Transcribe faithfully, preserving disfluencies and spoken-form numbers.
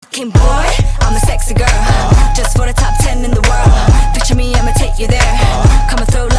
fucking boy. I'm a sexy girl, just for the top ten in the world. Picture me, I'ma take you there. Come and throw